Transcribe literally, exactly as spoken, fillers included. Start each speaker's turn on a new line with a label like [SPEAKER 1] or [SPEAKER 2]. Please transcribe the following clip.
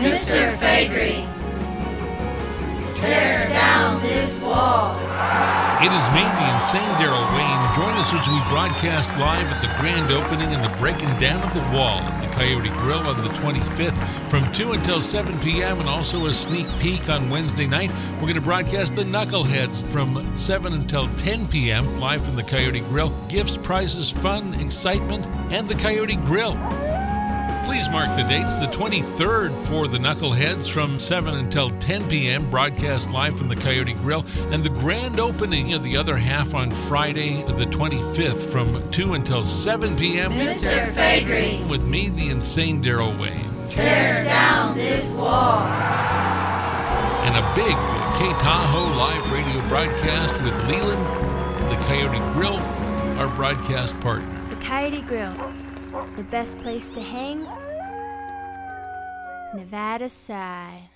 [SPEAKER 1] Mister Faegre, tear down this wall.
[SPEAKER 2] It is me, the insane Daryl Wayne. Join us as we broadcast live at the grand opening and the breaking down of the wall at the Coyote Grill on the twenty-fifth from two until seven p.m. and also a sneak peek on Wednesday night. We're going to broadcast the Knuckleheads from seven until ten p.m. live from the Coyote Grill. Gifts, prizes, fun, excitement, and the Coyote Grill. Please mark the dates, the twenty-third for the Knuckleheads from seven until ten p.m., broadcast live from the Coyote Grill, and the grand opening of the other half on Friday, the twenty-fifth from two until seven p.m.
[SPEAKER 1] Mister Faegre,
[SPEAKER 2] with me, the insane Daryl Wayne.
[SPEAKER 1] Tear down this wall.
[SPEAKER 2] And a big K Tahoe live radio broadcast with Leland, the Coyote Grill, our broadcast partner.
[SPEAKER 3] The Coyote Grill. The best place to hang, Nevada side.